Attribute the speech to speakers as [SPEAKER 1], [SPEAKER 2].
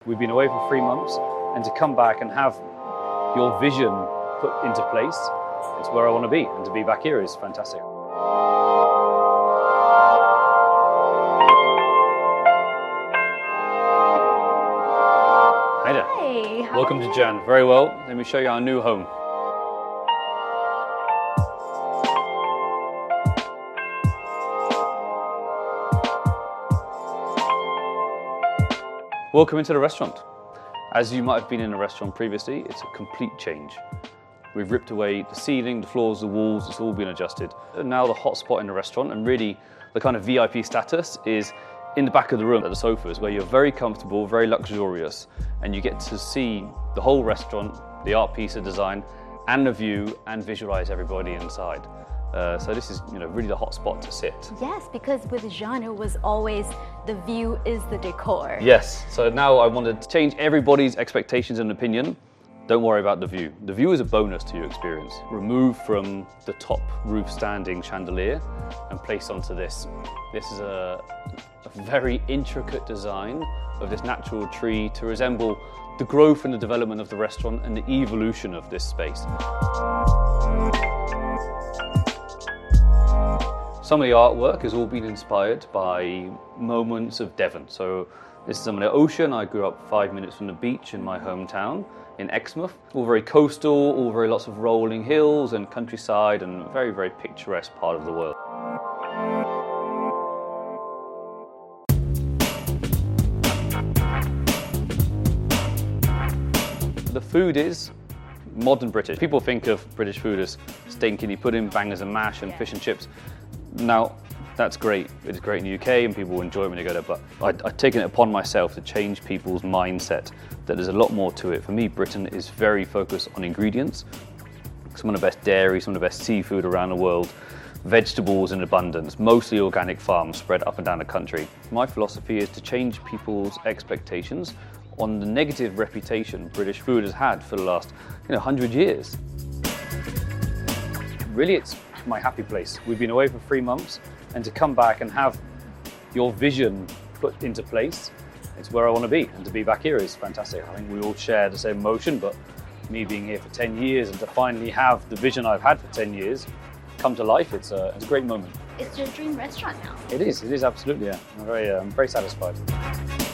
[SPEAKER 1] We've been away for 3 months, and to come back and have your vision put into place, it's where I want to be, and to be back here is fantastic. Hi there.
[SPEAKER 2] Hi.
[SPEAKER 1] Welcome to Jan. Very well. Let me show you our new home. Welcome into the restaurant. As you might have been in a restaurant previously, it's a complete change. We've ripped away the ceiling, the floors, the walls, it's all been adjusted. And now the hot spot in the restaurant, and really the kind of VIP status, is in the back of the room at the sofas, where you're very comfortable, very luxurious, and you get to see the whole restaurant, the art piece of design, and the view, and visualize everybody inside. So this is, really the hot spot to sit.
[SPEAKER 2] Yes, because with Jan, it was always the view is the decor.
[SPEAKER 1] Yes, so now I wanted to change everybody's expectations and opinion. Don't worry about the view. The view is a bonus to your experience. Removed from the top roof standing chandelier and placed onto this. This is a very intricate design of this natural tree to resemble the growth and the development of the restaurant and the evolution of this space. Some of the artwork has all been inspired by moments of Devon. So this is some of the ocean. I grew up 5 minutes from the beach in my hometown in Exmouth. All very coastal, all very lots of rolling hills and countryside, and very, very picturesque part of the world. The food is modern British. People think of British food as steak and kidney pudding, bangers and mash, and fish and chips. Now, that's great. It's great in the UK and people enjoy it when they go there, but I've taken it upon myself to change people's mindset that there's a lot more to it. For me, Britain is very focused on ingredients. Some of the best dairy, some of the best seafood around the world, vegetables in abundance, mostly organic farms spread up and down the country. My philosophy is to change people's expectations on the negative reputation British food has had for the last 100 years. Really, it's my happy place. We've been away for 3 months, and to come back and have your vision put into place, it's where I want to be, and to be back here is fantastic. I think we all share the same emotion, but me being here for 10 years and to finally have the vision I've had for 10 years come to life, it's a great moment.
[SPEAKER 2] It's your dream restaurant now.
[SPEAKER 1] It is absolutely, yeah. I'm very satisfied.